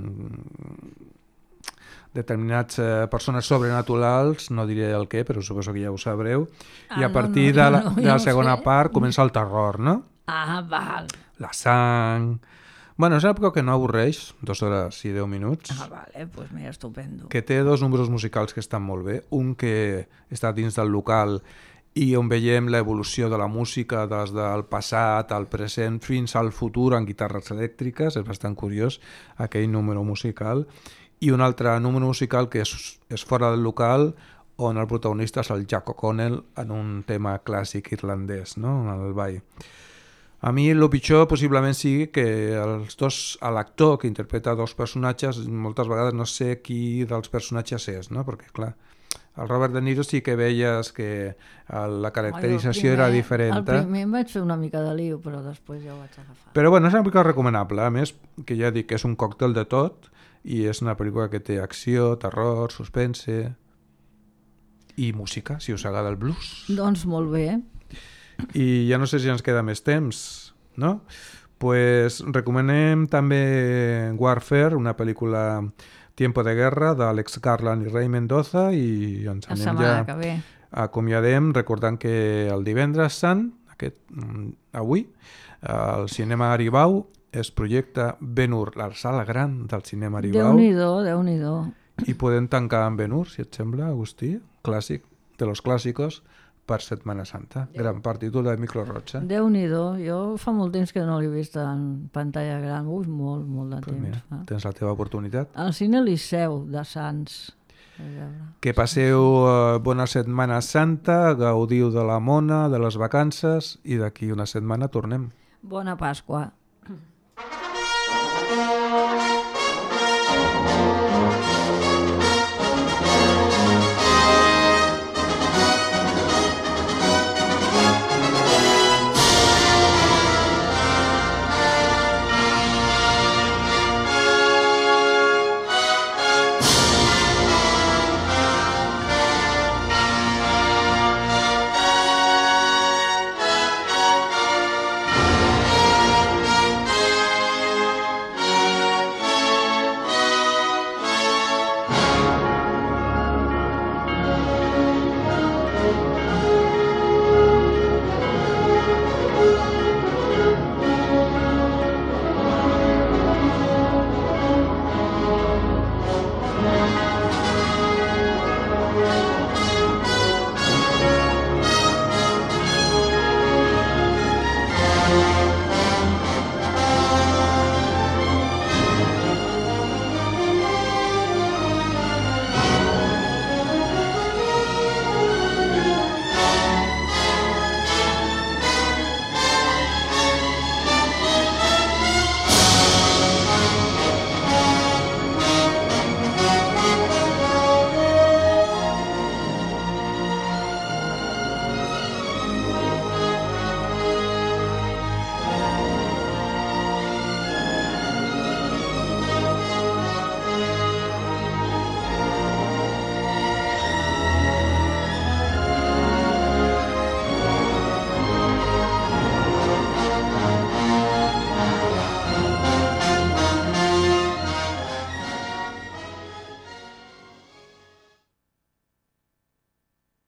determinats eh, persones sobrenaturals, no diré el què, però suposo que ja ho sabreu, ah, i a no, partir no, de la, no, de la no segona sé. part comença el terror, no? Ah, val. La sang... Bueno, és una època que no avorreix, dues hores i deu minuts, Ah, vale, pues mira, estupendo. que té dos números musicals que estan molt bé. Un que està dins del local i on veiem l'evolució de la música des del passat al present fins al futur en guitarres elèctriques, és bastant curiós aquell número musical. I un altre número musical que és, és fora del local, on el protagonista és el Jack O'Connell en un tema clàssic irlandès, no? En el ball. A mi el pitjor possiblement sigui que els dos, l'actor que interpreta dos personatges, moltes vegades no sé qui dels personatges és, no? Perquè clar, el Robert De Niro sí que veies que la caracterització Home, era primer, diferent. El primer em vaig fer una mica de lío, però després ja ho vaig agafar. Però bueno, és una pel·lícula recomanable, a més, que ja dic que és un còctel de tot i és una pel·lícula que té acció, terror, suspense i música, si us agrada el blues. Doncs molt bé. I ja no sé si ens queda més temps, no? Pues recomanem també Warfare, una pel·lícula Tiempo de Guerra d'Àlex Garland i Ray Mendoza, i ens La anem setmana ja que ve. acomiadem recordant que el divendres sant, aquest, avui, al cinema Aribau, es projecta Ben-Hur, la sala gran del cinema Aribau. Déu-n'hi-do, Déu-n'hi-do. I podem tancar amb Ben-Hur, si et sembla, Agustí, clàssic, de los clàssicos, per Setmana Santa. Gran partitura de Micro Rocha. Déu-n'hi-do, jo fa molt temps que no l'he vist en pantalla gran, ui, molt, molt de Pues temps. mira, fa. tens la teva oportunitat. Al cine Liceu de Sants. A veure. Que passeu eh, bona Setmana Santa, gaudiu de la mona, de les vacances, i d'aquí una setmana tornem. Bona Pasqua.